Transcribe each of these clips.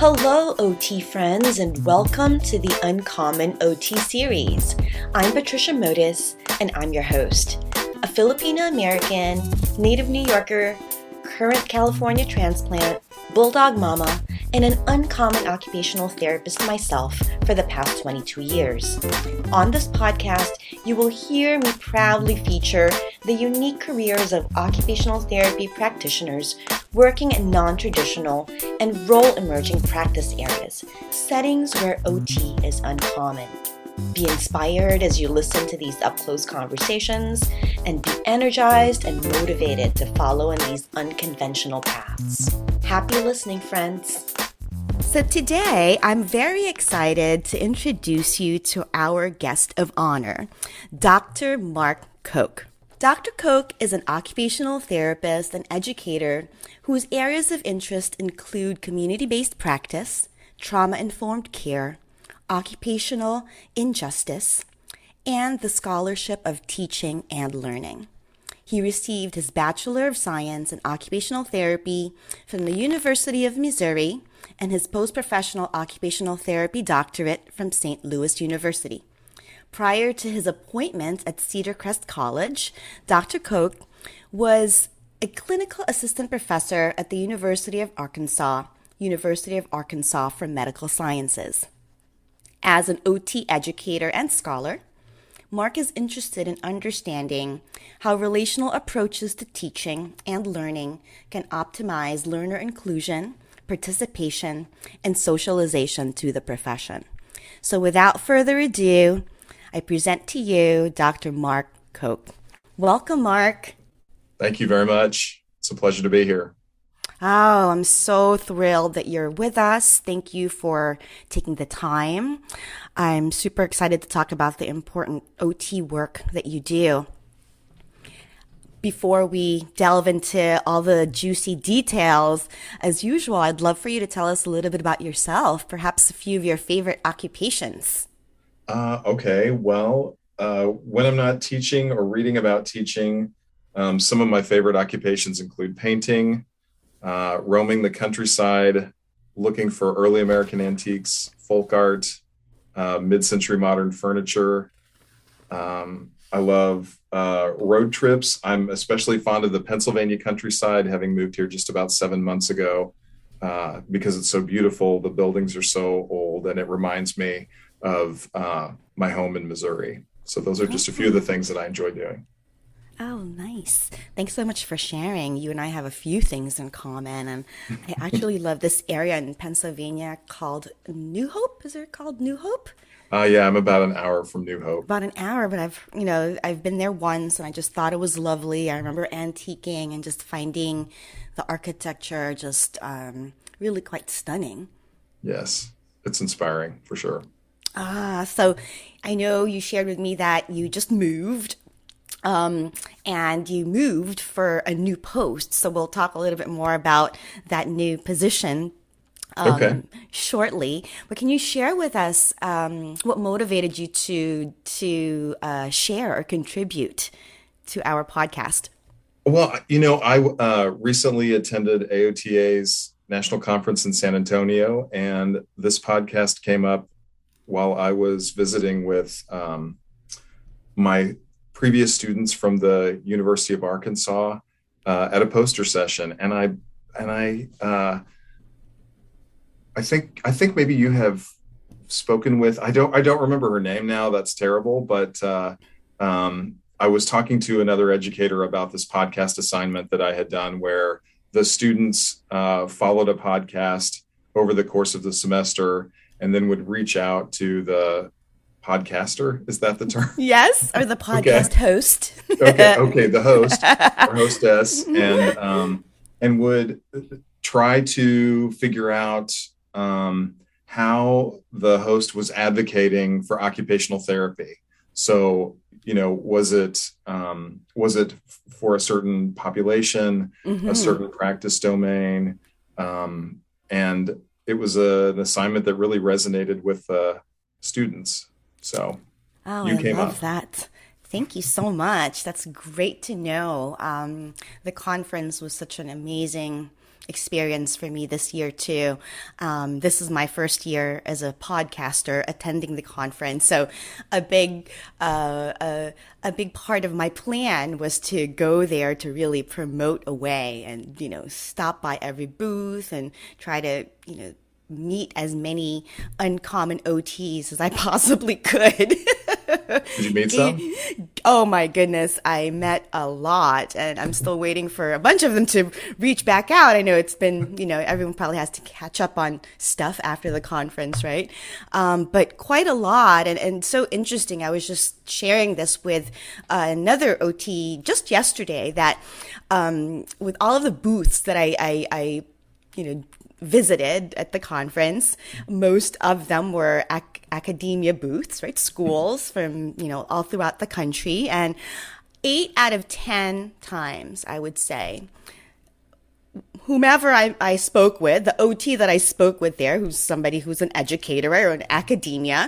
Hello, OT friends, and welcome to the Uncommon OT series. I'm Patricia Modis, and I'm your host. A Filipino-American, native New Yorker, current California transplant, bulldog mama, and an uncommon occupational therapist myself for the past 22 years. On this podcast, you will hear me proudly feature the unique careers of occupational therapy practitioners working in non-traditional and role-emerging practice areas, settings where OT is uncommon. Be inspired as you listen to these up-close conversations and be energized and motivated to follow in these unconventional paths. Happy listening, friends. So today, I'm very excited to introduce you to our guest of honor, Dr. Mark Koch. Dr. Koch is an occupational therapist and educator whose areas of interest include community-based practice, trauma-informed care, occupational injustice, and the scholarship of teaching and learning. He received his Bachelor of Science in Occupational Therapy from the University of Missouri and his post-professional occupational therapy doctorate from St. Louis University. Prior to his appointment at Cedar Crest College, Dr. Koch was a clinical assistant professor at the University of Arkansas for Medical Sciences. As an OT educator and scholar, Mark is interested in understanding how relational approaches to teaching and learning can optimize learner inclusion, participation, and socialization to the profession. So without further ado, I present to you Dr. Mark Koch. Welcome, Mark. Thank you very much. It's a pleasure to be here. Oh, I'm so thrilled that you're with us. Thank you for taking the time. I'm super excited to talk about the important OT work that you do. Before we delve into all the juicy details, as usual, I'd love for you to tell us a little bit about yourself, perhaps a few of your favorite occupations. Okay. Well, when I'm not teaching or reading about teaching, some of my favorite occupations include painting, roaming the countryside, looking for early American antiques, folk art, mid-century modern furniture. I love road trips. I'm especially fond of the Pennsylvania countryside, having moved here just about 7 months ago, because it's so beautiful. The buildings are so old, and it reminds me of my home in Missouri. So those are just a few of the things that I enjoy doing. Oh, nice. Thanks so much for sharing. You and I have a few things in common. And I actually love this area in Pennsylvania called New Hope. Is it called New Hope? Yeah, I'm about an hour from New Hope. About an hour, but I've been there once and I just thought it was lovely. I remember antiquing and just finding the architecture just really quite stunning. Yes, it's inspiring for sure. So I know you shared with me that you just moved. And you moved for a new post. So we'll talk a little bit more about that new position shortly. But can you share with us what motivated you to share or contribute to our podcast? Well, I recently attended AOTA's national conference in San Antonio, and this podcast came up while I was visiting with my previous students from the University of Arkansas at a poster session, and I think maybe you have spoken with, I don't remember her name now. That's terrible, but I was talking to another educator about this podcast assignment that I had done, where the students followed a podcast over the course of the semester, and then would reach out to the podcaster, is that the term? Yes, or the podcast host. Okay, the host or hostess, and would try to figure out how the host was advocating for occupational therapy. So, was it for a certain population, a certain practice domain, and it was an assignment that really resonated with students. So you came I love up. that. Thank you so much. That's great to know. The conference was such an amazing experience for me this year too. This is my first year as a podcaster attending the conference, so a big a big part of my plan was to go there to really promote away and stop by every booth and try to meet as many uncommon OTs as I possibly could. Did you meet some? Oh my goodness, I met a lot, and I'm still waiting for a bunch of them to reach back out. I know it's been, everyone probably has to catch up on stuff after the conference, right? But quite a lot, and so interesting. I was just sharing this with another OT just yesterday that with all of the booths that I visited at the conference, most of them were academia booths, right? Schools from, all throughout the country. And 8 out of 10 times, I would say, whomever I spoke with, the OT that I spoke with there, who's somebody who's an educator or an academia,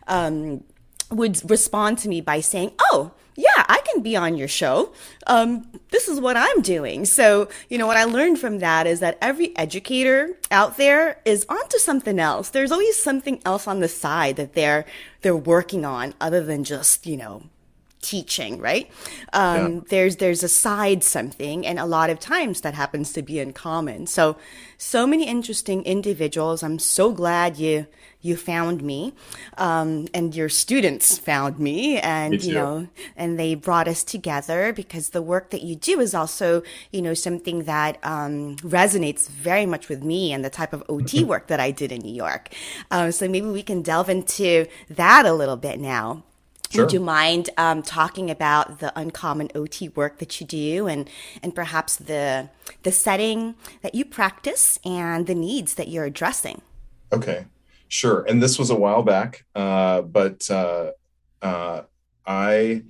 would respond to me by saying, "Oh, yeah, I can be on your show. This is what I'm doing." So, what I learned from that is that every educator out there is onto something else. There's always something else on the side that they're working on other than just, teaching, right? There's a side something, and a lot of times that happens to be uncommon. So many interesting individuals. I'm so glad you found me, and your students found me, and Me too. and they brought us together because the work that you do is also something that resonates very much with me and the type of OT work that I did in New York. So maybe we can delve into that a little bit now. Sure. Would you mind talking about the uncommon OT work that you do, and perhaps the setting that you practice and the needs that you're addressing? Okay, sure. And this was a while back, but I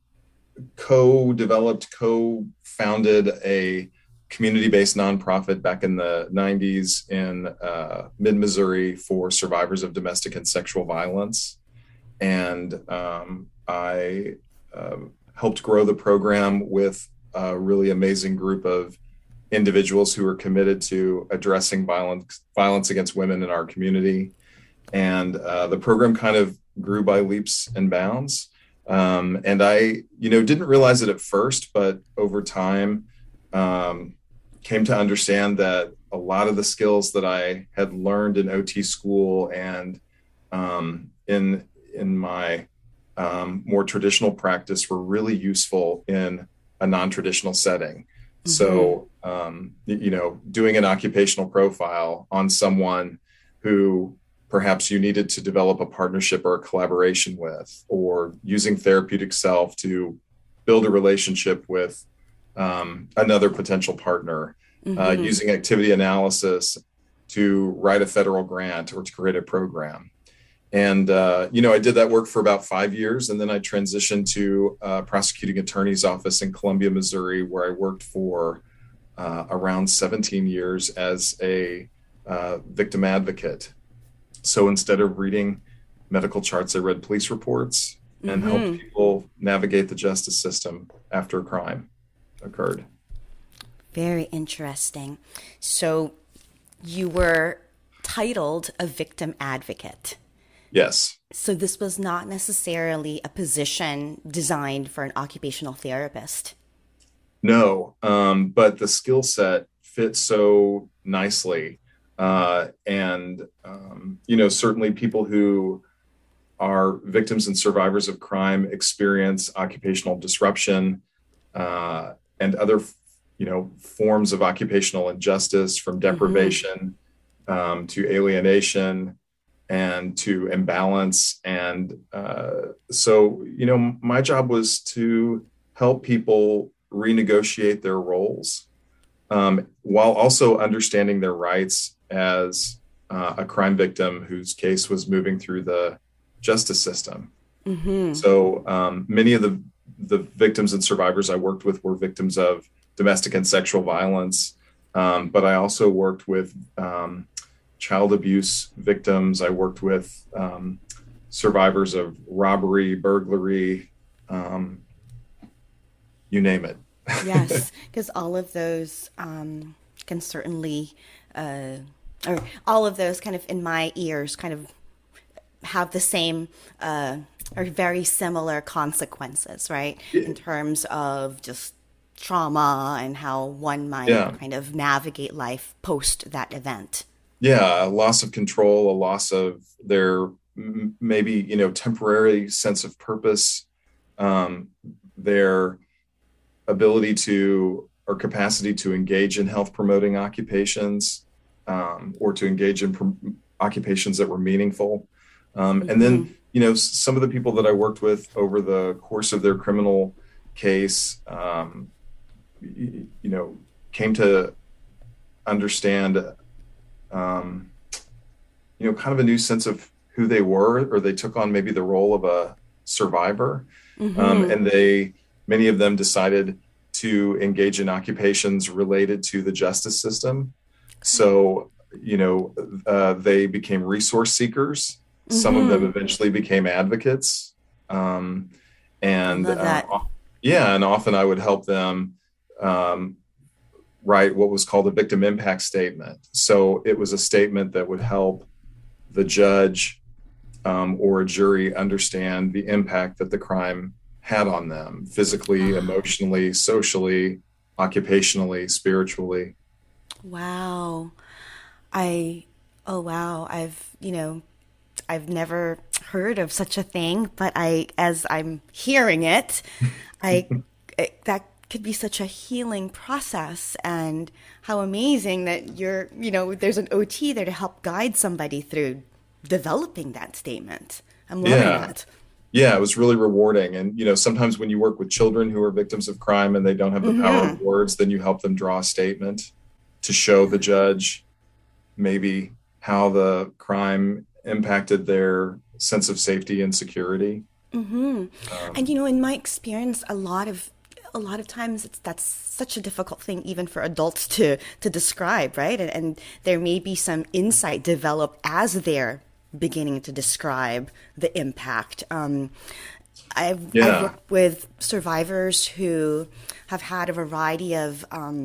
co-founded a community-based nonprofit back in the 90s in mid-Missouri for survivors of domestic and sexual violence. And I helped grow the program with a really amazing group of individuals who are committed to addressing violence against women in our community. And the program kind of grew by leaps and bounds. And I, didn't realize it at first, but over time came to understand that a lot of the skills that I had learned in OT school and in my more traditional practice were really useful in a non-traditional setting. Mm-hmm. So, doing an occupational profile on someone who perhaps you needed to develop a partnership or a collaboration with, or using therapeutic self to build a relationship with another potential partner, mm-hmm. Using activity analysis to write a federal grant or to create a program. And, I did that work for about 5 years, and then I transitioned to a prosecuting attorney's office in Columbia, Missouri, where I worked for around 17 years as a victim advocate. So instead of reading medical charts, I read police reports and mm-hmm. helped people navigate the justice system after a crime occurred. Very interesting. So you were titled a victim advocate. Yes. So this was not necessarily a position designed for an occupational therapist. No, but the skill set fits so nicely. Certainly people who are victims and survivors of crime experience occupational disruption and other, forms of occupational injustice, from deprivation to alienation and to imbalance. And my job was to help people renegotiate their roles while also understanding their rights as a crime victim whose case was moving through the justice system. Mm-hmm. So many of the victims and survivors I worked with were victims of domestic and sexual violence, but I also worked with child abuse victims. I worked with survivors of robbery, burglary, you name it. Yes, because all of those can certainly, or all of those kind of in my ears kind of have the same or very similar consequences, right? In terms of just trauma and how one might Yeah. kind of navigate life post that event. Yeah. A loss of control, a loss of their maybe, temporary sense of purpose, um, their ability to or capacity to engage in health promoting occupations, or to engage in occupations that were meaningful. And Mm-hmm. then, some of the people that I worked with over the course of their criminal case, came to understand, kind of a new sense of who they were, or they took on maybe the role of a survivor. Mm-hmm. And many of them decided to engage in occupations related to the justice system. So, they became resource seekers. Some of them Mm-hmm. eventually became advocates. Um, I and love that. yeah, and often I would help them um, write what was called a victim impact statement. So it was a statement that would help the judge or a jury understand the impact that the crime had on them physically, Ah, emotionally, socially, occupationally, spiritually. wow. I, oh wow. I've never heard of such a thing, but as I'm hearing it, that could be such a healing process, and how amazing that there's an OT there to help guide somebody through developing that statement. I'm loving Yeah. that. Yeah, it was really rewarding. And, sometimes when you work with children who are victims of crime and they don't have the power of Mm-hmm. words, then you help them draw a statement to show the judge maybe how the crime impacted their sense of safety and security. Mm-hmm. And Um, in my experience, a lot of times that's such a difficult thing even for adults to describe, right? And there may be some insight developed as they're beginning to describe the impact. I've yeah, worked with survivors who have had a variety of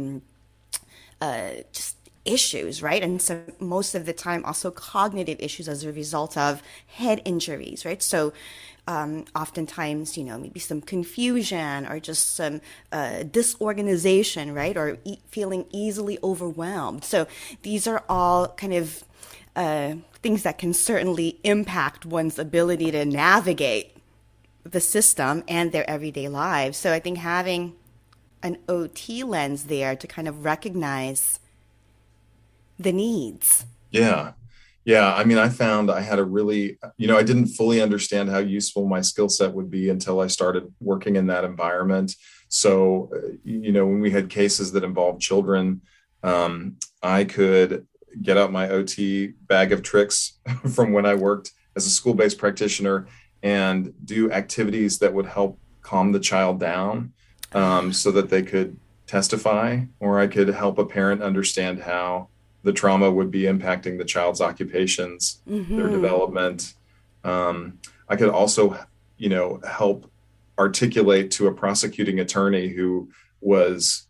just issues, right? And so most of the time, also cognitive issues as a result of head injuries, right? So oftentimes, maybe some confusion or just some disorganization, right? Or feeling easily overwhelmed. So these are all kind of things that can certainly impact one's ability to navigate the system and their everyday lives. So I think having an OT lens there to kind of recognize the needs. yeah, yeah. I mean, I found I had a really, I didn't fully understand how useful my skill set would be until I started working in that environment. So, when we had cases that involved children, I could get out my OT bag of tricks from when I worked as a school based practitioner and do activities that would help calm the child down, so that they could testify, or I could help a parent understand how the trauma would be impacting the child's occupations, their Mm-hmm. development. I could also, help articulate to a prosecuting attorney was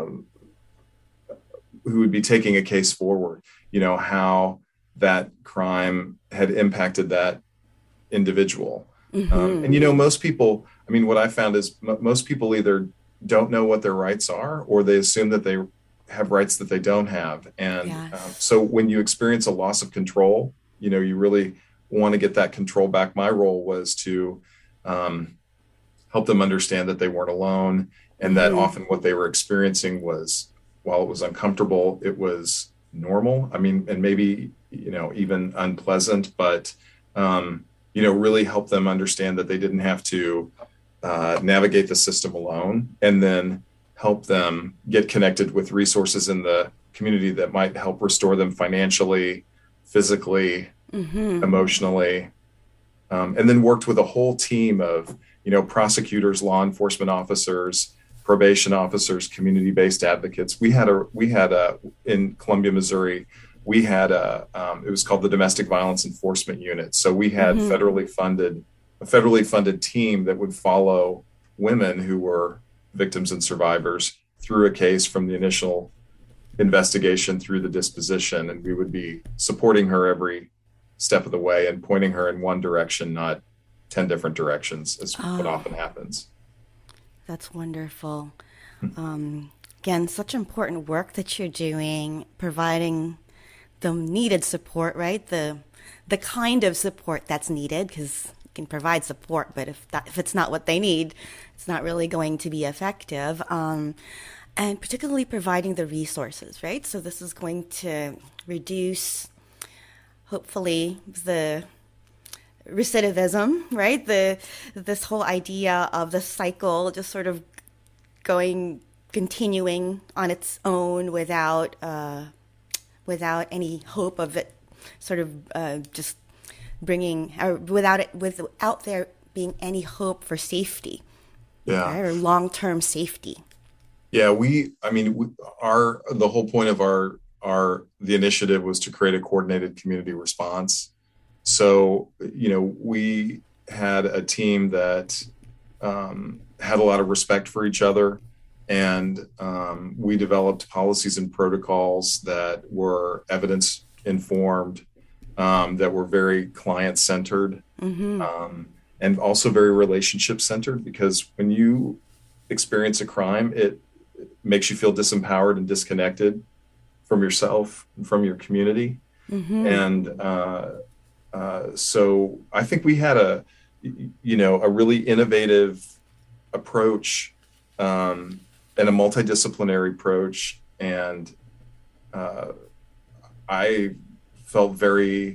who would be taking a case forward, how that crime had impacted that individual. And Mm-hmm. most people, I mean, what I found is most people either don't know what their rights are, or they assume that they have rights that they don't have. And Yes. so when you experience a loss of control, you really want to get that control back. My role was to um, help them understand that they weren't alone, and that Mm-hmm. often what they were experiencing was, while it was uncomfortable, it was normal. I mean, and maybe, even unpleasant, but, really help them understand that they didn't have to navigate the system alone, and then help them get connected with resources in the community that might help restore them financially, physically, Mm-hmm. emotionally, and then worked with a whole team of prosecutors, law enforcement officers, probation officers, community-based advocates. We had a in Columbia, Missouri. We had it was called the Domestic Violence Enforcement Unit. So we had Mm-hmm. a federally funded team that would follow women who were victims and survivors through a case from the initial investigation through the disposition, and we would be supporting her every step of the way and pointing her in one direction, not 10 different directions, as what often happens. That's wonderful. Again, such important work that you're doing, providing the needed support, right? The kind of support that's needed, because you can provide support, but if it's not what they need, it's not really going to be effective. And particularly providing the resources, right? So this is going to reduce, hopefully, the recidivism, right? This whole idea of the cycle just sort of continuing on its own without any hope of it sort of just bringing, or without there being any hope for safety, right? Or long-term safety. Yeah, the whole point of the initiative was to create a coordinated community response. So, we had a team that had a lot of respect for each other, and we developed policies and protocols that were evidence informed, that were very client centered, and also very relationship centered, because when you experience a crime, it makes you feel disempowered and disconnected from yourself and from your community. And so I think we had a really innovative approach, and a multidisciplinary approach. And I felt very,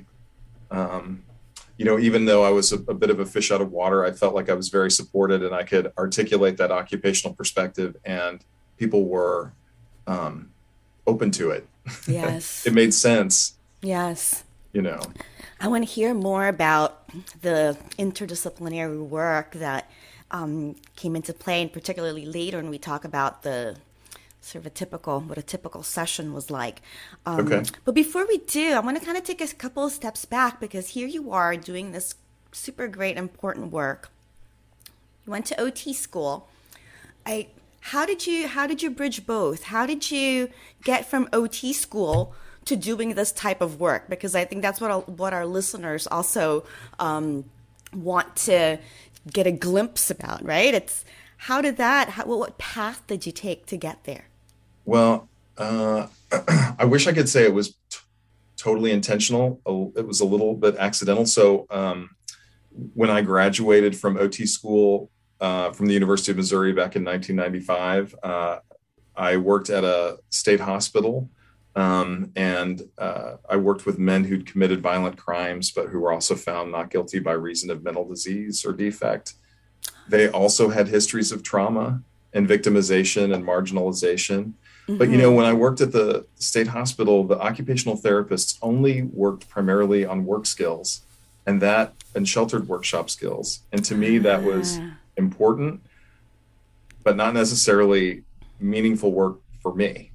even though I was a bit of a fish out of water, I felt like I was very supported, and I could articulate that occupational perspective, and people were open to it. Yes. It made sense. Yes. I want to hear more about the interdisciplinary work that came into play, and particularly later when we talk about the sort of what a typical session was like. Okay. But before we do, I want to kind of take a couple of steps back, because here you are doing this super great, important work. You went to OT school. How did you bridge both? How did you get from OT school to doing this type of work? Because I think that's what our listeners also want to get a glimpse about, right? It's what path did you take to get there? Well, I wish I could say it was totally intentional. It was a little bit accidental. So when I graduated from OT school from the University of Missouri back in 1995, I worked at a state hospital, and I worked with men who'd committed violent crimes, but who were also found not guilty by reason of mental disease or defect. They also had histories of trauma and victimization and marginalization. But, when I worked at the state hospital, the occupational therapists only worked primarily on work skills and sheltered workshop skills. And to me, that was important, but not necessarily meaningful work for me.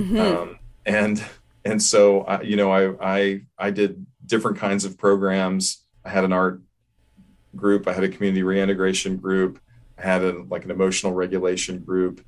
And so, I did different kinds of programs. I had an art group. I had a community reintegration group. I had an emotional regulation group.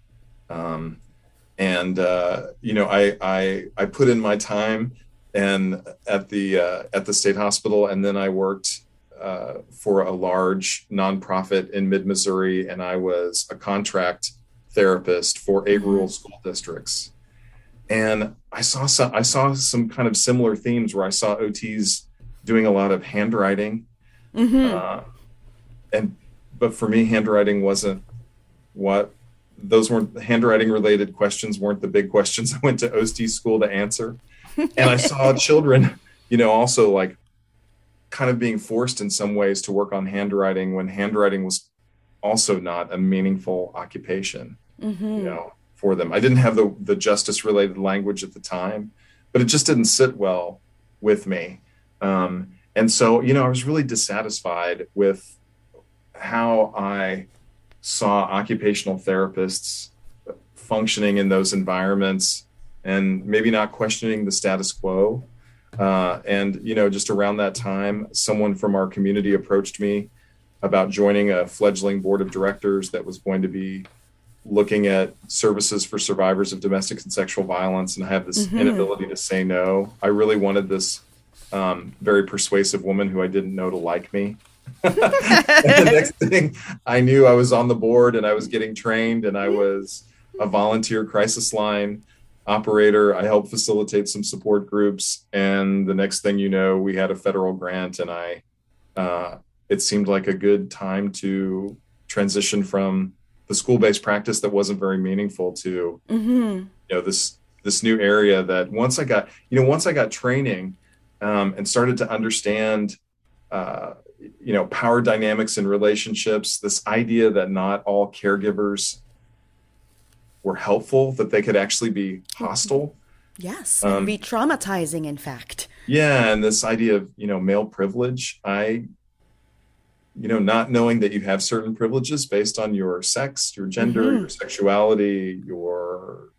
I put in my time and at the state hospital, and then I worked for a large nonprofit in mid-Missouri, and I was a contract therapist for 8 rural school districts. And I saw some kind of similar themes where I saw OTs doing a lot of handwriting, but for me, handwriting wasn't those weren't handwriting related questions, weren't the big questions I went to OT school to answer. And I saw children, also kind of being forced in some ways to work on handwriting when handwriting was also not a meaningful occupation, for them. I didn't have the justice related language at the time, but it just didn't sit well with me. And so, I was really dissatisfied with how I saw occupational therapists functioning in those environments and maybe not questioning the status quo. And just around that time, someone from our community approached me about joining a fledgling board of directors that was going to be looking at services for survivors of domestic and sexual violence, and I have this inability to say no. I really wanted this very persuasive woman who I didn't know to like me. And the next thing I knew, I was on the board and I was getting trained, and I was a volunteer crisis line operator. I helped facilitate some support groups, and the next thing you know, we had a federal grant, and it seemed like a good time to transition from the school-based practice that wasn't very meaningful to this new area that once I got training and started to understand power dynamics in relationships, this idea that not all caregivers were helpful, that they could actually be hostile. Yes, and re-traumatizing, in fact. Yeah, and this idea of, male privilege, not knowing that you have certain privileges based on your sex, your gender, your sexuality, your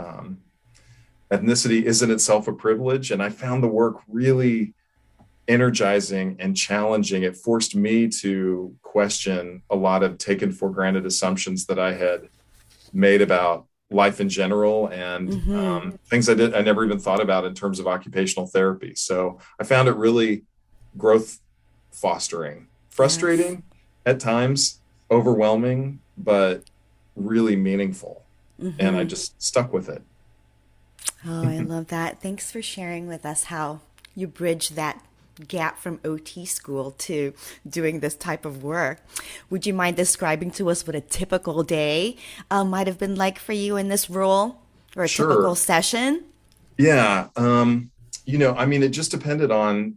ethnicity is in itself a privilege. And I found the work really energizing and challenging. It forced me to question a lot of taken for granted assumptions that I had made about life in general, and things I never even thought about in terms of occupational therapy. So I found it really growth fostering, frustrating at times, overwhelming, but really meaningful. And I just stuck with it. Oh, I love that. Thanks for sharing with us how you bridge that gap from OT school to doing this type of work. Would you mind describing to us what a typical day might have been like for you in this role, or a typical session? Yeah. It just depended on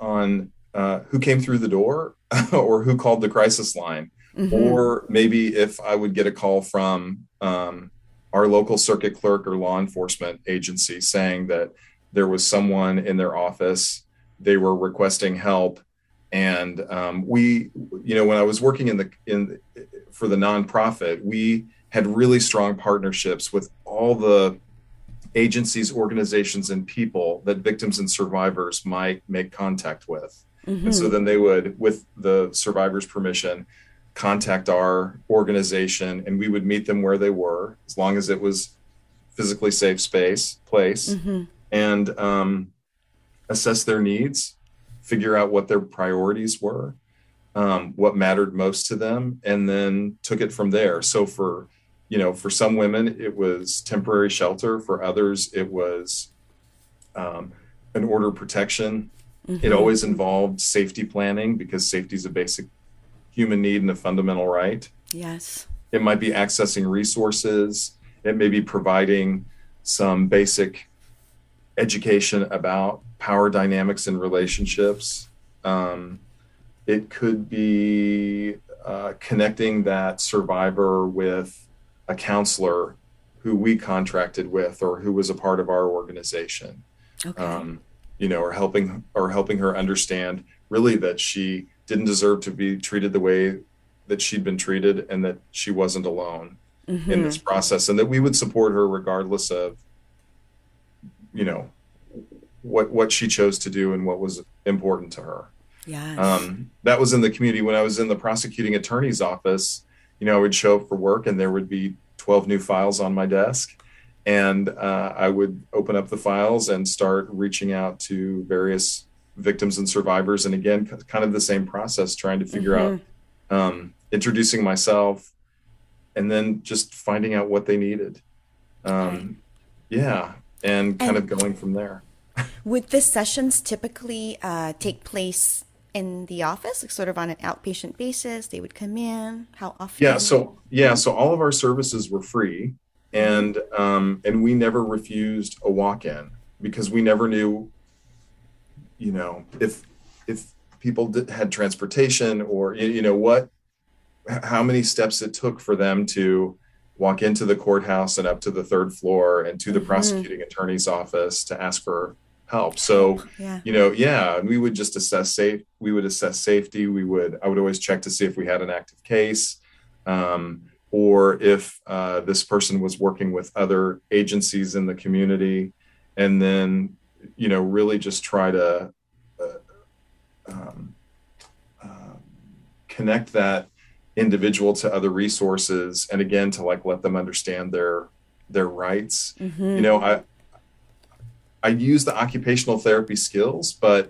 who came through the door or who called the crisis line, or maybe if I would get a call from our local circuit clerk or law enforcement agency saying that there was someone in their office, they were requesting help. And when I was working for the nonprofit, we had really strong partnerships with all the agencies, organizations, and people that victims and survivors might make contact with. And so then they would, with the survivor's permission, contact our organization, and we would meet them where they were, as long as it was physically safe place, and assess their needs, figure out what their priorities were, what mattered most to them, and then took it from there. So for some women, it was temporary shelter. For others, it was an order of protection. It always involved safety planning, because safety is a basic human need and a fundamental right. Yes. It might be accessing resources. It may be providing some basic education about power dynamics in relationships. It could be connecting that survivor with a counselor who we contracted with or who was a part of our organization. Okay. Or helping her understand really that she didn't deserve to be treated the way that she'd been treated, and that she wasn't alone in this process, and that we would support her regardless of, what she chose to do and what was important to her. Yes. That was in the community. When I was in the prosecuting attorney's office, I would show up for work and there would be 12 new files on my desk. And I would open up the files and start reaching out to various victims and survivors. And again, kind of the same process, trying to figure out, introducing myself, and then just finding out what they needed. And kind of going from there. Would the sessions typically take place in the office, like sort of on an outpatient basis? They would come in. How often? So all of our services were free, and we never refused a walk-in, because we never knew, if people had transportation, or how many steps it took for them to walk into the courthouse and up to the third floor and to the prosecuting attorney's office to ask for help. So, we would just assess safety. I would always check to see if we had an active case, or if this person was working with other agencies in the community, and then, really just try to connect that individual to other resources, and again to like let them understand their rights. You Mm-hmm. know, I use the occupational therapy skills, but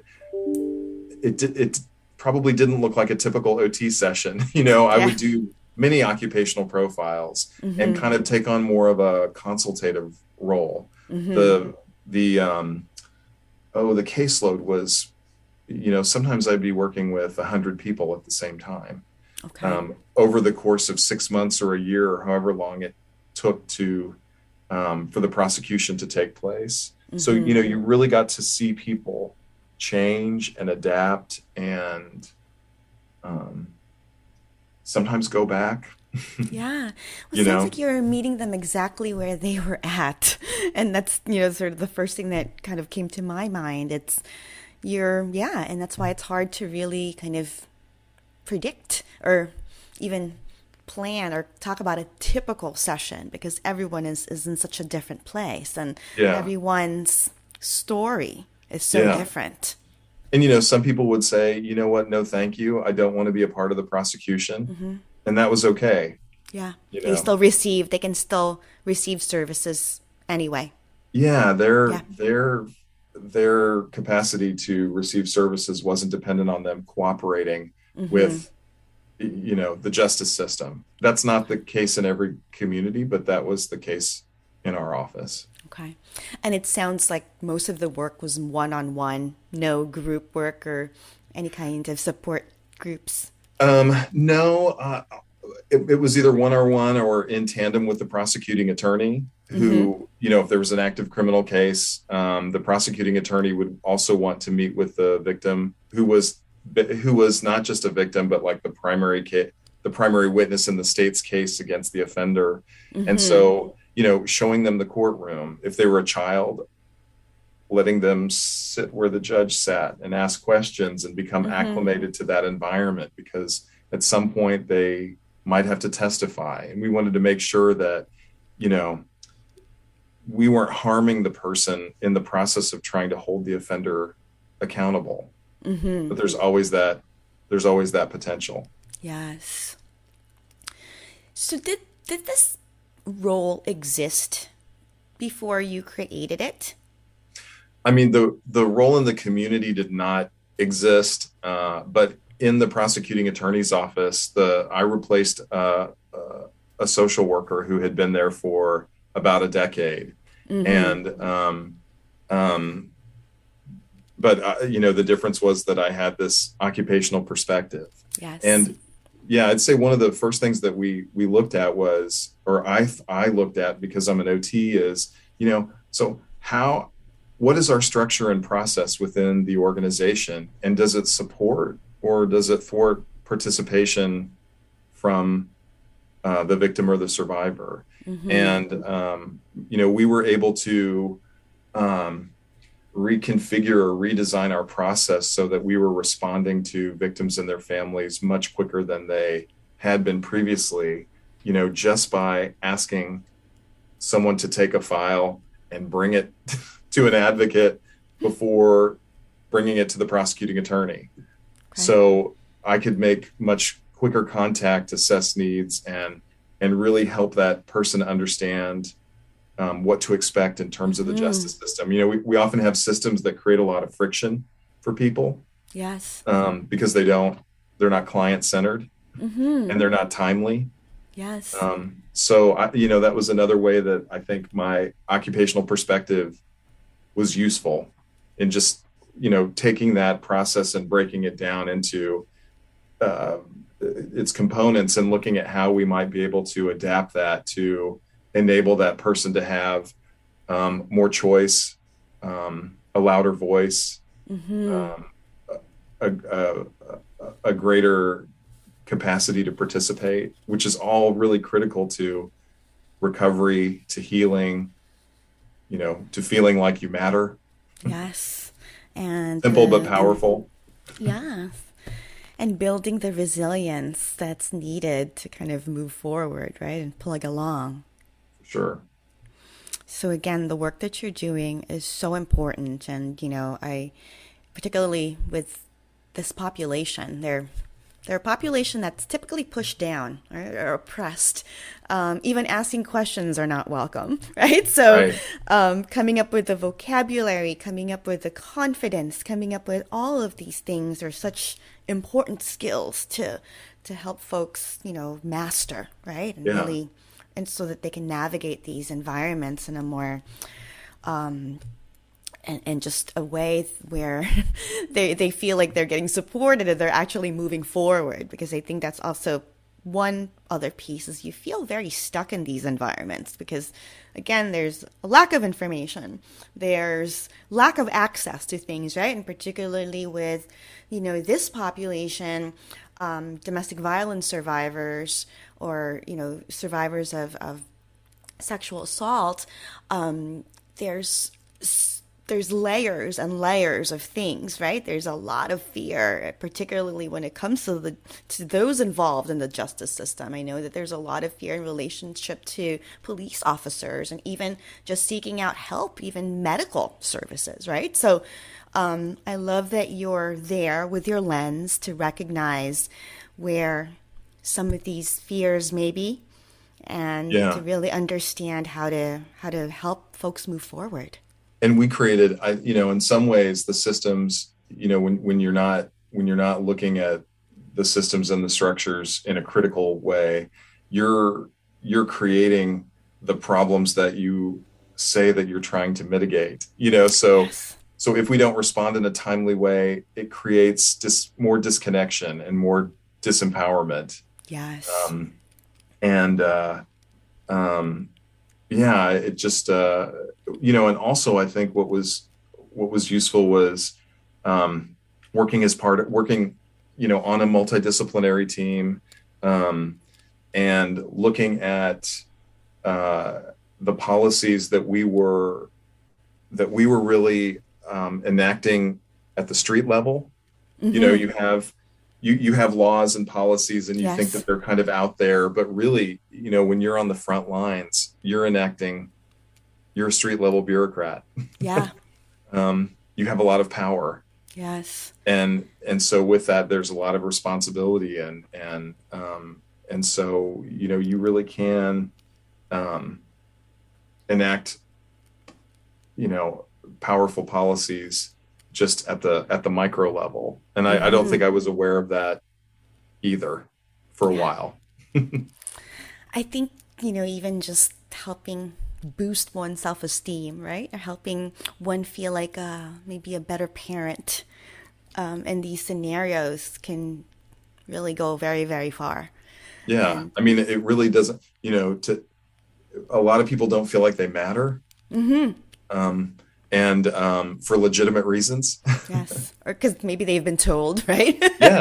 it probably didn't look like a typical OT session. You know, I Yeah. would do many occupational profiles and Mm-hmm. kind of take on more of a consultative role. Mm-hmm. The the caseload was, you know, sometimes I'd be working with 100 people at the same time, Okay. over the course of 6 months or a year or however long it took to for the prosecution to take place. So, you Mm-hmm. know, you really got to see people change and adapt and um, sometimes go back, Yeah. Well, it you sounds know? like you're meeting them exactly where they were at. And that's, sort of the first thing that kind of came to my mind. Yeah, and that's why it's hard to really kind of predict or even plan or talk about a typical session because everyone is in such a different place and Yeah. everyone's story is so Yeah. different. And, you know, some people would say, you know what? No, thank you. I don't want to be a part of the prosecution. Hmm. And that was okay. Yeah. You They know, still receive, they can still receive services anyway. yeah, Yeah. their capacity to receive services wasn't dependent on them cooperating Hmm. with, you know, the justice system. That's not the case in every community, but that was the case in our office. Okay. And it sounds like most of the work was one on one, no group work or any kind of support groups. No, it was either one on one or in tandem with the prosecuting attorney Hmm. who, you know, if there was an active criminal case, the prosecuting attorney would also want to meet with the victim who was not just a victim, but like the primary witness in the state's case against the offender. And Hmm. so, you know, showing them the courtroom, if they were a child, letting them sit where the judge sat and ask questions and become Hmm. acclimated to that environment because at some point they might have to testify. And we wanted to make sure that, you know, we weren't harming the person in the process of trying to hold the offender accountable. Hmm. But there's always that potential. Yes. So did this role exist before you created it? I mean, the role in the community did not exist, but in the prosecuting attorney's office, the I replaced a social worker who had been there for about a decade, Hmm. and um, but you know, the difference was that I had this occupational perspective, Yes. and yeah, I'd say one of the first things that we looked at was, or I looked at because I'm an OT is, you know, so how what is our structure and process within the organization, and does it support or does it thwart participation from the victim or the survivor? Hmm. And you know, we were able to um, reconfigure or redesign our process so that we were responding to victims and their families much quicker than they had been previously, you know, just by asking someone to take a file and bring it to an advocate before bringing it to the prosecuting attorney. Okay. So I could make much quicker contact, assess needs, and really help that person understand what to expect in terms of the Hmm. justice system. You know, we often have systems that create a lot of friction for people Yes. because they're not client centered Hmm. and they're not timely. Yes. So you know, that was another way that I think my occupational perspective was useful in just, you know, taking that process and breaking it down into uh, its components and looking at how we might be able to adapt that to enable that person to have more choice, a louder voice, Hmm. um, a, a greater capacity to participate, which is all really critical to recovery, to healing, you know, to feeling like you matter. Yes. And Simple but and powerful. yeah. And building the resilience that's needed to kind of move forward, right? And plug along. For sure. So again, the work that you're doing is so important and I particularly with this population, they're They're a population that's typically pushed down or oppressed. Even asking questions are not welcome, right? So coming up with the vocabulary, coming up with the confidence, coming up with all of these things are such important skills to help folks, master, right? And really, and so that they can navigate these environments in a more and just a way where they feel like they're getting supported and they're actually moving forward, because I think that's also one other piece is you feel very stuck in these environments because, again, there's a lack of information. There's lack of access to things, right? And particularly with, this population, domestic violence survivors or, survivors of sexual assault, there's layers and layers of things, right? There's a lot of fear, particularly when it comes to those involved in the justice system. I know that there's a lot of fear in relationship to police officers and even just seeking out help, even medical services, right? So I love that you're there with your lens to recognize where some of these fears may be and to really understand how to help folks move forward. And we created, in some ways, the systems, when you're not looking at the systems and the structures in a critical way, you're creating the problems that you say that you're trying to mitigate. So if we don't respond in a timely way, it creates more disconnection and more disempowerment. Yes. It just, and also I think what was useful was working on a multidisciplinary team and looking at the policies that we were really enacting at the street level. Mm-hmm. You have laws and policies and you think that they're kind of out there, but really, when you're on the front lines, you're a street level bureaucrat. Yeah. You have a lot of power. Yes. And so with that, there's a lot of responsibility and so, you really can enact, powerful policies just at the micro level. And I don't think I was aware of that either for a while. I think, even just helping boost one's self-esteem, right? Or helping one feel like maybe a better parent in these scenarios can really go very, very far. Yeah. It really doesn't, a lot of people don't feel like they matter. Mm-hmm. And for legitimate reasons. Yes, or because maybe they've been told, right?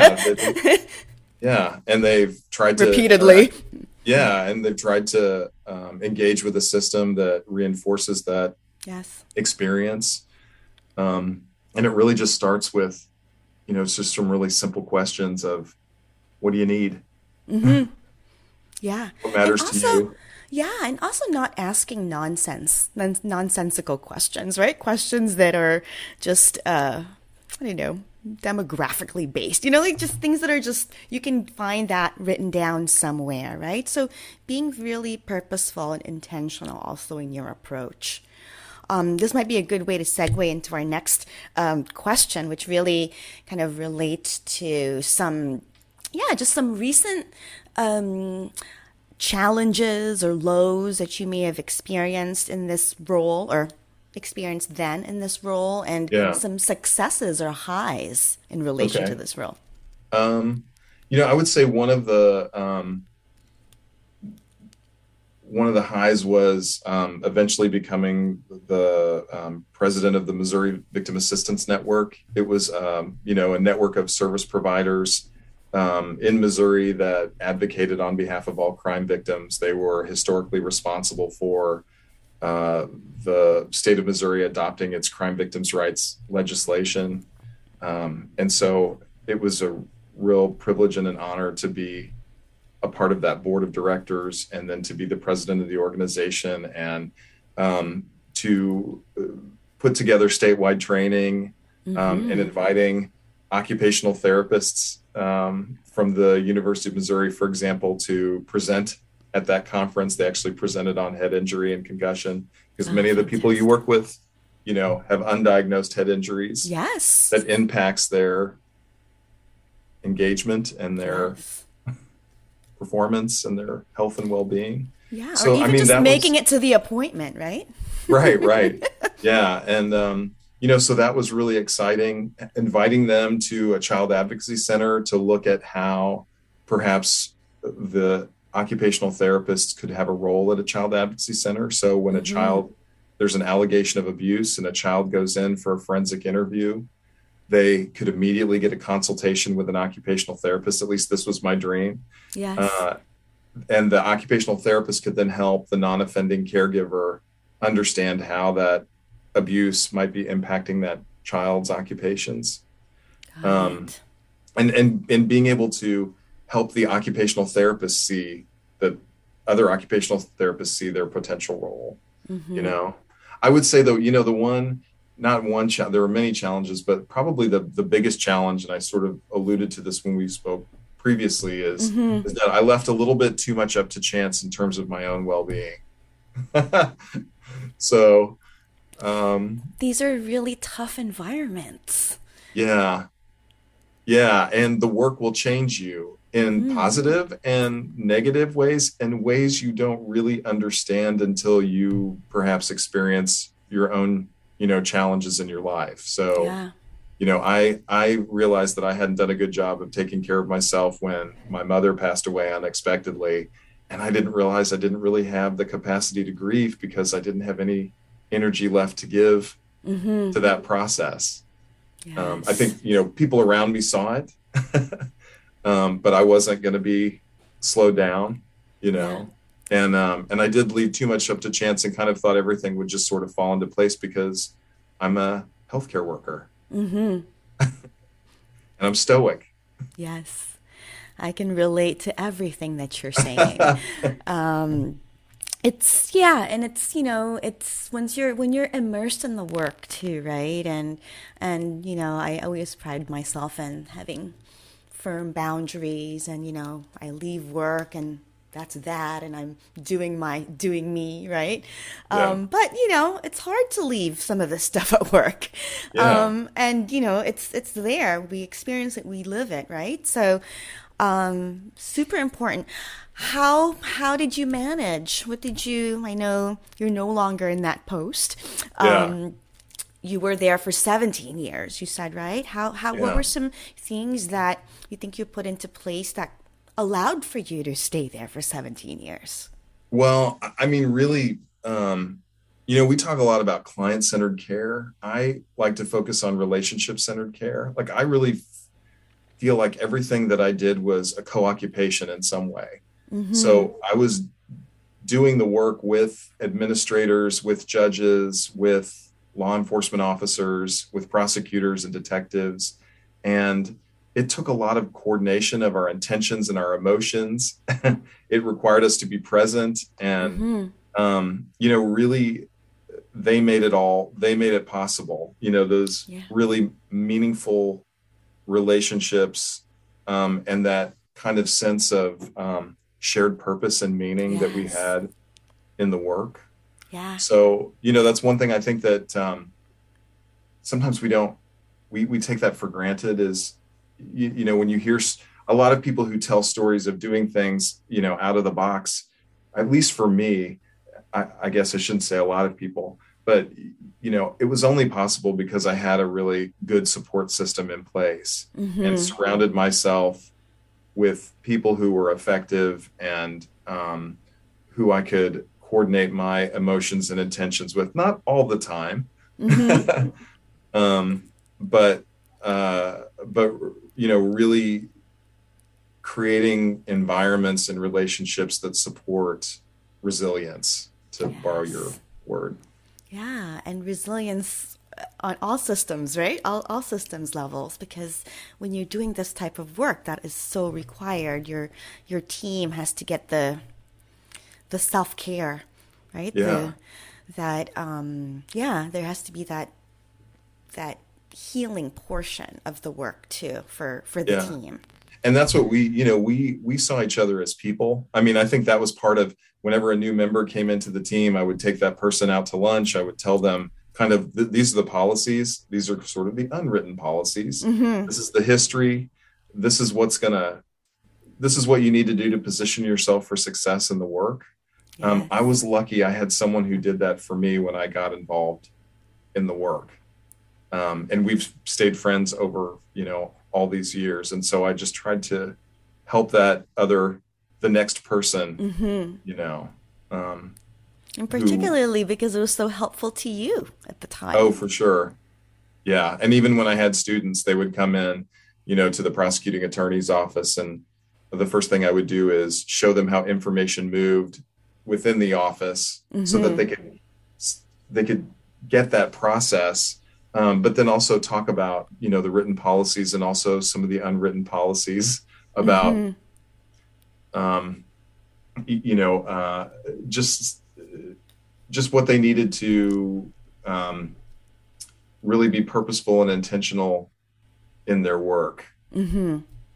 Yeah, and they've tried to repeatedly. And they've tried to engage with a system that reinforces that experience. And it really just starts with, it's just some really simple questions of, what do you need? Mm-hmm. Yeah. What matters to you? Yeah, and also not asking nonsensical questions, right? Questions that are just, demographically based, just things that are just, you can find that written down somewhere, right? So being really purposeful and intentional also in your approach. This might be a good way to segue into our next question, which really kind of relates to some recent challenges or lows that you may have experienced in this role or experienced then in this role, and some successes or highs in relation to this role. I would say one of the highs was eventually becoming the president of the Missouri Victim Assistance Network. It was a network of service providers in Missouri that advocated on behalf of all crime victims. They were historically responsible for the state of Missouri adopting its crime victims' rights legislation. And so it was a real privilege and an honor to be a part of that board of directors and then to be the president of the organization and to put together statewide training and inviting occupational therapists from the University of Missouri, for example, to present at that conference. They actually presented on head injury and concussion, because many of the people you work with, have undiagnosed head injuries. Yes. That impacts their engagement and their performance and their health and well-being. Yeah, so, or even just making it to the appointment, right? Right. Yeah. And, so that was really exciting, inviting them to a child advocacy center to look at how perhaps the occupational therapists could have a role at a child advocacy center. So when there's an allegation of abuse and a child goes in for a forensic interview, they could immediately get a consultation with an occupational therapist. At least this was my dream. Yes. And the occupational therapist could then help the non-offending caregiver understand how that abuse might be impacting that child's occupations. And being able to help the occupational therapist see that other occupational therapists see their potential role. I would say though, there were many challenges, but probably the biggest challenge, and I sort of alluded to this when we spoke previously, is that I left a little bit too much up to chance in terms of my own well-being. So these are really tough environments. Yeah. And the work will change you in positive and negative ways, and ways you don't really understand until you perhaps experience your own, challenges in your life. So, I realized that I hadn't done a good job of taking care of myself when my mother passed away unexpectedly. And I didn't realize I didn't really have the capacity to grieve because I didn't have any energy left to give to that process. Yes. I think, people around me saw it, but I wasn't going to be slowed down, And I did leave too much up to chance and kind of thought everything would just sort of fall into place because I'm a healthcare worker. And I'm stoic. Yes. I can relate to everything that you're saying. It's when you're immersed in the work too, right? And I always pride myself in having firm boundaries, and I leave work and that's that, and I'm doing me, right? Yeah. But it's hard to leave some of this stuff at work. Yeah. And it's there. We experience it, we live it, right? So super important. How did you manage? I know you're no longer in that post. You were there for 17 years, you said, right? What were some things that you think you put into place that allowed for you to stay there for 17 years? Well, I mean, really, we talk a lot about client-centered care. I like to focus on relationship-centered care. Like, I really feel like everything that I did was a co-occupation in some way. So I was doing the work with administrators, with judges, with law enforcement officers, with prosecutors and detectives. And it took a lot of coordination of our intentions and our emotions. It required us to be present, and, really they made it possible, those really meaningful relationships, and that kind of sense of shared purpose and meaning that we had in the work. Yeah. So, that's one thing I think that sometimes we take that for granted is, when you hear a lot of people who tell stories of doing things, out of the box, at least for me, I guess I shouldn't say a lot of people, but, it was only possible because I had a really good support system in place and surrounded myself with people who were effective and who I could coordinate my emotions and intentions with, not all the time, but really creating environments and relationships that support resilience, to borrow your word. Yeah, and resilience on all systems, right? All systems levels, because when you're doing this type of work that is so required, your team has to get the self-care, right? Yeah. There has to be that healing portion of the work too for the Yeah. team. And that's what we saw each other as people. I mean, I think that was part of whenever a new member came into the team, I would take that person out to lunch. I would tell them kind of these are the policies. These are sort of the unwritten policies. Mm-hmm. This is the history. This is what you need to do to position yourself for success in the work. Yes. I was lucky I had someone who did that for me when I got involved in the work. And we've stayed friends over, all these years. And so I just tried to help the next person, Mm-hmm. And particularly because it was so helpful to you at the time. Oh, for sure. Yeah. And even when I had students, they would come in, to the prosecuting attorney's office. And the first thing I would do is show them how information moved within the office, Mm-hmm. so that they could get that process. But then also talk about, the written policies and also some of the unwritten policies about, Mm-hmm. Just what they needed to really be purposeful and intentional in their work. Mm-hmm.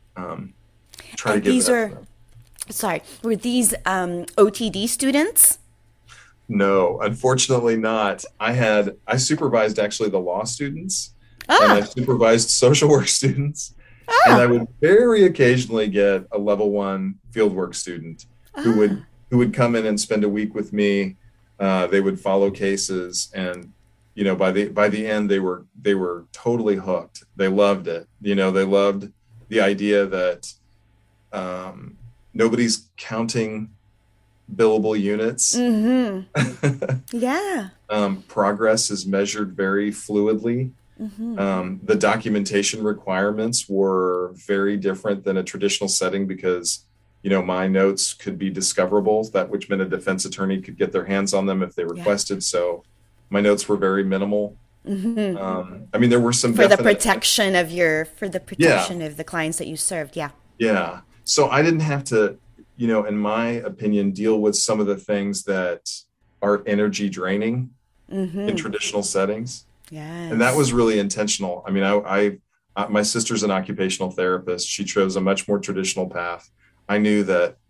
Try to And give these that. were these OTD students? No, unfortunately not. I supervised actually the law students, and I supervised social work students, and I would very occasionally get a level 1 fieldwork student who would come in and spend a week with me. They would follow cases, and by the end they were totally hooked. They loved it. They loved the idea that nobody's counting billable units. Mm-hmm. Yeah. Progress is measured very fluidly. Mm-hmm. The documentation requirements were very different than a traditional setting because, my notes could be discoverable, which meant a defense attorney could get their hands on them if they requested. Yeah. So my notes were very minimal. Mm-hmm. I mean, there were some for the protection of the clients that you served. Yeah. Yeah. So I didn't have to, in my opinion, deal with some of the things that are energy draining in traditional settings. Yes. And that was really intentional. I mean, my sister's an occupational therapist. She chose a much more traditional path. I knew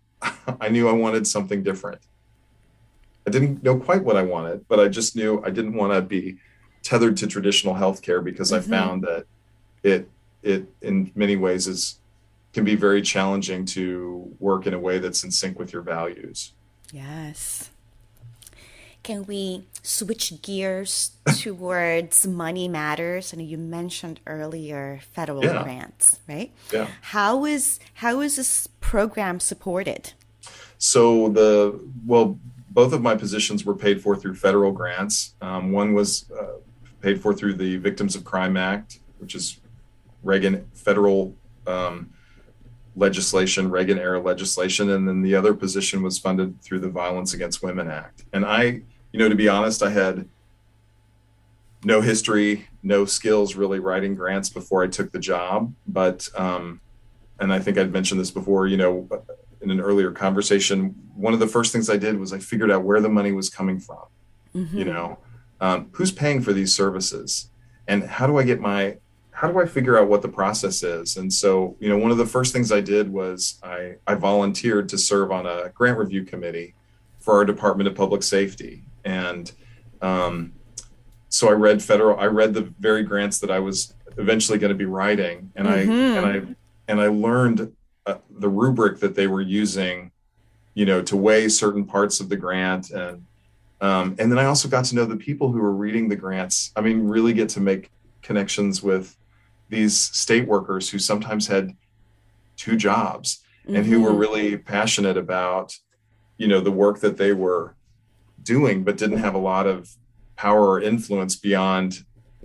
I wanted something different. I didn't know quite what I wanted, but I just knew I didn't want to be tethered to traditional healthcare because I found that it in many ways can be very challenging to work in a way that's in sync with your values. Yes. Can we switch gears towards money matters? I know you mentioned earlier federal grants, right? Yeah. How is this program supported? So both of my positions were paid for through federal grants. One was paid for through the Victims of Crime Act, which is Reagan federal legislation, Reagan era legislation. And then the other position was funded through the Violence Against Women Act. And to be honest, I had no history, no skills really writing grants before I took the job. But, and I think I'd mentioned this before, in an earlier conversation, one of the first things I did was I figured out where the money was coming from. Who's paying for these services, and how do I figure out what the process is? And so, one of the first things I did was I volunteered to serve on a grant review committee for our Department of Public Safety. And so I read the very grants that I was eventually going to be writing. And I learned the rubric that they were using, to weigh certain parts of the grant. And then I also got to know the people who were reading the grants. I mean, really get to make connections with these state workers who sometimes had 2 jobs and who were really passionate about, the work that they were doing, but didn't have a lot of power or influence beyond,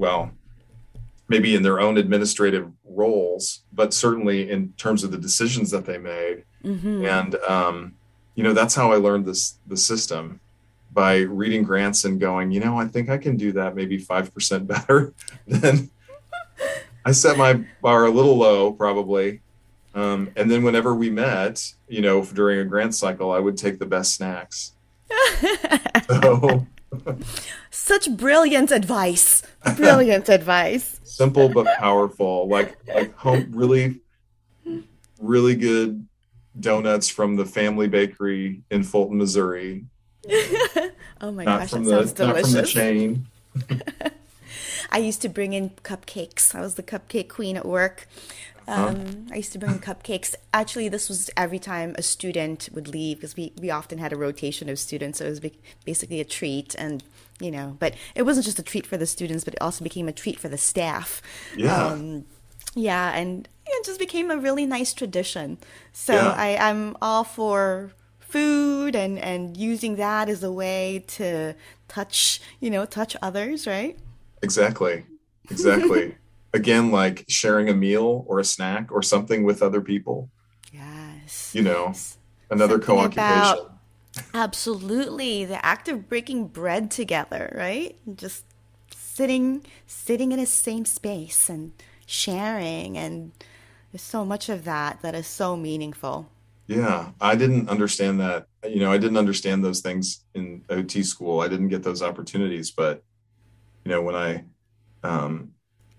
maybe in their own administrative roles, but certainly in terms of the decisions that they made. And, that's how I learned the system, by reading grants and going, I think I can do that maybe 5% better than I set my bar a little low, probably. And then whenever we met, during a grant cycle, I would take the best snacks. So Such brilliant advice. Brilliant advice. Simple but powerful, like home, really good donuts from the family bakery in Fulton, Missouri, Oh my not gosh, from that sounds the delicious. chain. I used to bring in cupcakes. I was the cupcake queen at work. Huh? I used to bring in cupcakes. Actually, this was every time a student would leave because we often had a rotation of students. So it was basically a treat. And, but it wasn't just a treat for the students, but it also became a treat for the staff. Yeah, Yeah, and it just became a really nice tradition. So yeah, I'm all for food and using that as a way to touch others, right? exactly, exactly. Again, like sharing a meal or a snack or something with other people, Yes. you know, S- another Something co-occupation. about absolutely the act of breaking bread together, right? Just sitting in a same space and sharing, and there's so much of that is so meaningful. Yeah, I didn't understand that. I didn't understand those things in OT school. I didn't get those opportunities, but when um,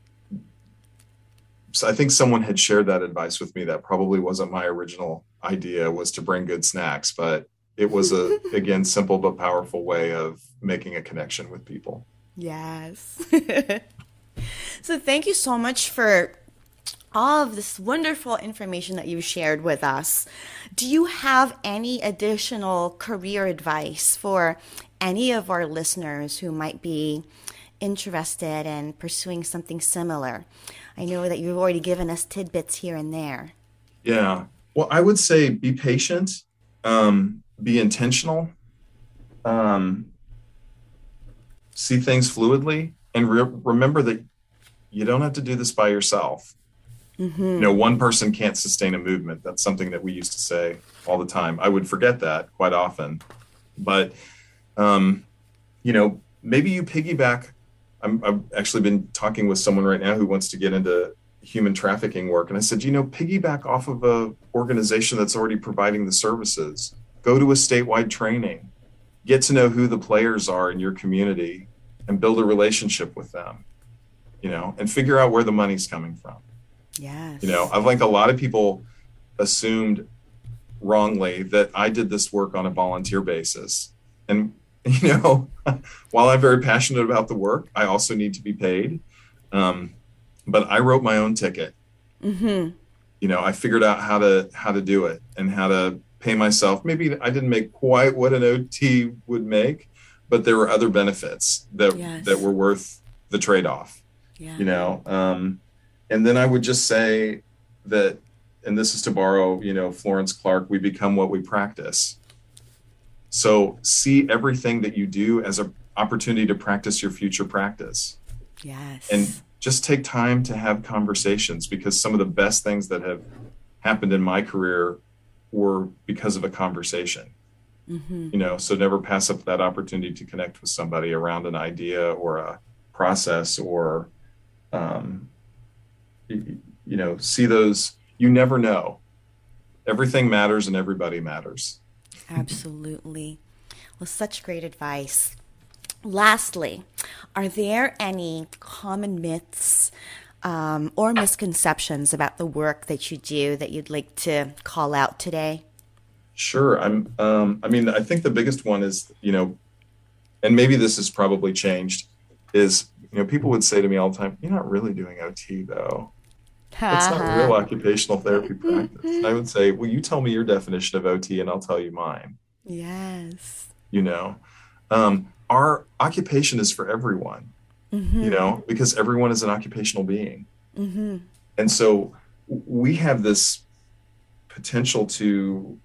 so I think someone had shared that advice with me. That probably wasn't my original idea, was to bring good snacks, but it was again, simple but powerful way of making a connection with people. Yes. So thank you so much for all of this wonderful information that you shared with us. Do you have any additional career advice for any of our listeners who might be interested in pursuing something similar? I know that you've already given us tidbits here and there. Yeah. Well, I would say be patient, be intentional, um, see things fluidly, and remember that you don't have to do this by yourself. One person can't sustain a movement. That's something that we used to say all the time. I would forget that quite often, but um, maybe you piggyback. I've actually been talking with someone right now who wants to get into human trafficking work, and I said, piggyback off of a organization that's already providing the services. Go to a statewide training, get to know who the players are in your community, and build a relationship with them. And figure out where the money's coming from. Yes. I think a lot of people assumed wrongly that I did this work on a volunteer basis. And, while I'm very passionate about the work, I also need to be paid. Um, but I wrote my own ticket. I figured out how to do it and how to pay myself. Maybe I didn't make quite what an OT would make, but there were other benefits that Yes. were worth the trade-off, Yeah. And then I would just say that, and this is to borrow, Florence Clark, we become what we practice. So see everything that you do as an opportunity to practice your future practice. And Yes. just take time to have conversations, because some of the best things that have happened in my career were because of a conversation. So never pass up that opportunity to connect with somebody around an idea or a process, or um, see those. You never know. Everything matters and everybody matters. Absolutely. Well, such great advice. Lastly, are there any common myths or misconceptions about the work that you do that you'd like to call out today? Sure. I think the biggest one is, and maybe this has probably changed, is, people would say to me all the time, "You're not really doing OT though. That's not real Haha. occupational therapy practice." And I would say, "Well, you tell me your definition of OT and I'll tell you mine." Yes. You know, our occupation is for everyone, because everyone is an occupational being. And so we have this potential to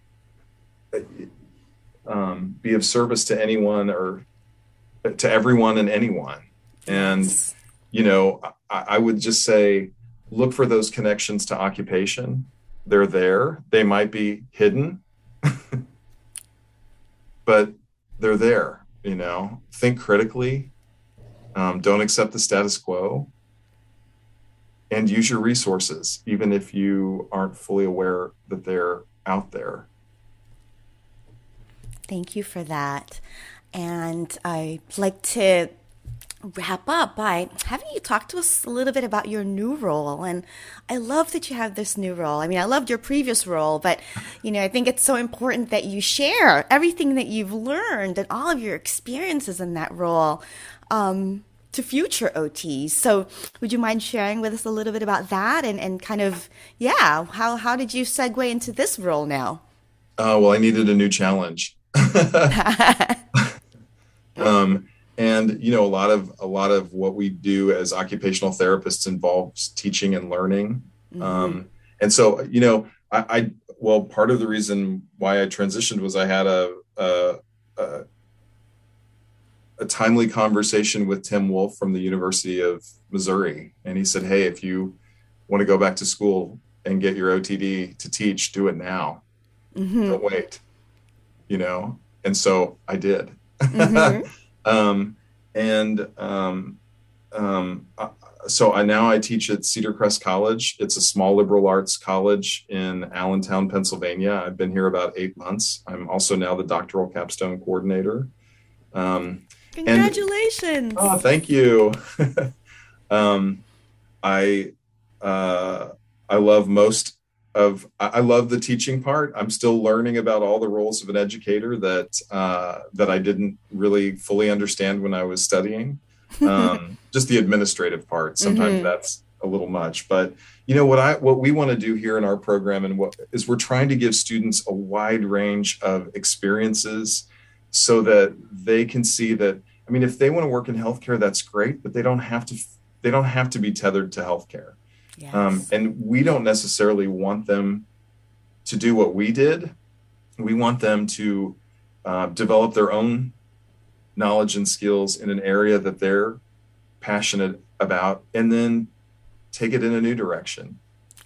be of service to anyone, or to everyone and anyone. And, Yes. I would just say, look for those connections to occupation. They're there. They might be hidden, but they're there. Think critically. Don't accept the status quo, and use your resources, even if you aren't fully aware that they're out there. Thank you for that. And I'd like to wrap up by having you talk to us a little bit about your new role. And I love that you have this new role. I mean, I loved your previous role, but, I think it's so important that you share everything that you've learned and all of your experiences in that role to future OTs. So would you mind sharing with us a little bit about that and kind of, how did you segue into this role now? Well, I needed a new challenge. And a lot of what we do as occupational therapists involves teaching and learning. Mm-hmm. And so, part of the reason why I transitioned was I had a timely conversation with Tim Wolf from the University of Missouri, and he said, "Hey, if you want to go back to school and get your OTD to teach, do it now. Mm-hmm. Don't wait." And so I did. Mm-hmm. So I teach at Cedar Crest College. It's a small liberal arts college in Allentown, Pennsylvania. I've been here about 8 months. I'm also now the doctoral capstone coordinator. Congratulations! Thank you. I love the teaching part. I'm still learning about all the roles of an educator that I didn't really fully understand when I was studying. Just the administrative part. Sometimes mm-hmm. that's a little much, but what we want to do here in our program and we're trying to give students a wide range of experiences so that they can see that, if they want to work in healthcare, that's great, but they don't have to be tethered to healthcare. Yes. And we don't necessarily want them to do what we did. We want them to develop their own knowledge and skills in an area that they're passionate about, and then take it in a new direction.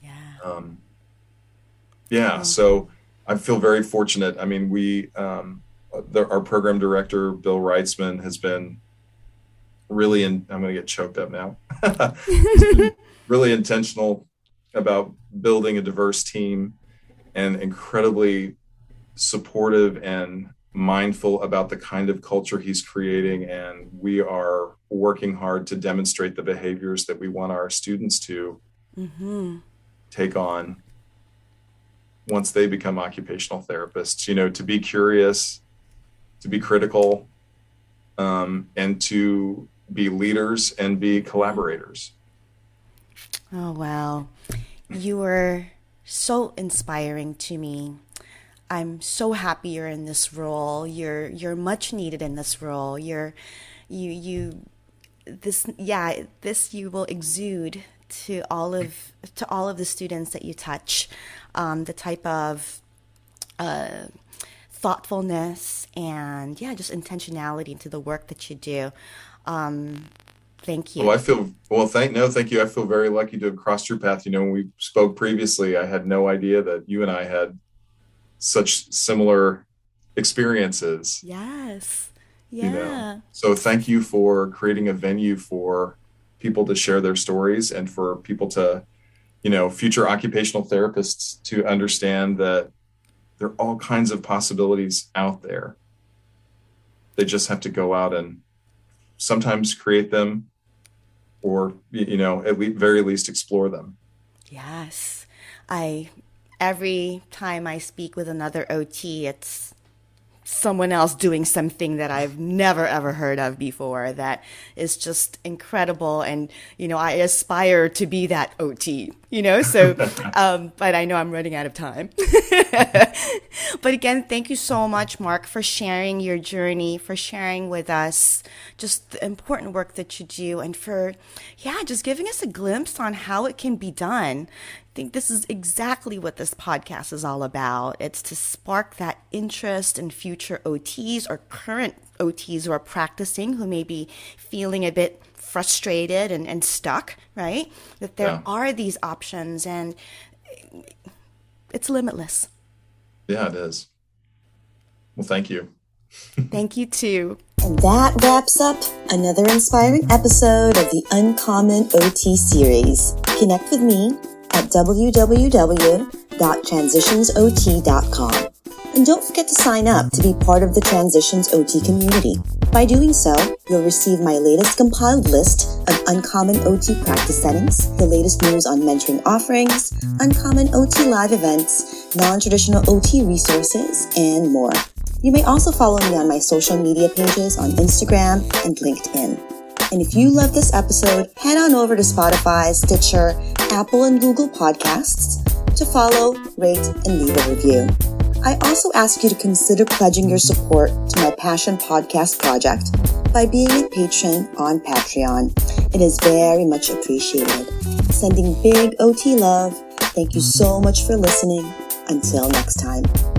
So I feel very fortunate. Our program director, Bill Reitzman, has been really, I'm going to get choked up now. Really intentional about building a diverse team and incredibly supportive and mindful about the kind of culture he's creating. And we are working hard to demonstrate the behaviors that we want our students to mm-hmm. take on once they become occupational therapists, to be curious, to be critical, and to be leaders and be collaborators. Oh, wow. You are so inspiring to me. I'm so happy you're in this role. You're much needed in this role. You will exude to all of the students that you touch, the type of thoughtfulness and just intentionality into the work that you do. Thank you. Thank you. I feel very lucky to have crossed your path. When we spoke previously, I had no idea that you and I had such similar experiences. Yes. Yeah. So thank you for creating a venue for people to share their stories and for people to, future occupational therapists to understand that there are all kinds of possibilities out there. They just have to go out and sometimes create them, or, at very least explore them. Yes. Every time I speak with another OT, it's someone else doing something that I've never, ever heard of before that is just incredible. And, I aspire to be that OT, so, but I know I'm running out of time. But again, thank you so much, Mark, for sharing your journey, for sharing with us just the important work that you do, and for, just giving us a glimpse on how it can be done. I think this is exactly what this podcast is all about. It's to spark that interest in future OTs or current OTs who are practicing, who may be feeling a bit frustrated and stuck, right? That there are these options, and it's limitless. Yeah, it is. Well, thank you. Thank you too. And that wraps up another inspiring episode of the Uncommon OT series. Connect with me at www.transitionsot.com. And don't forget to sign up to be part of the Transitions OT community. By doing so, you'll receive my latest compiled list of uncommon OT practice settings, the latest news on mentoring offerings, uncommon OT live events, non-traditional OT resources, and more. You may also follow me on my social media pages on Instagram and LinkedIn. And if you love this episode, head on over to Spotify, Stitcher, Apple, and Google Podcasts to follow, rate, and leave a review. I also ask you to consider pledging your support to my Passion Podcast project by being a patron on Patreon. It is very much appreciated. Sending big OT love. Thank you so much for listening. Until next time.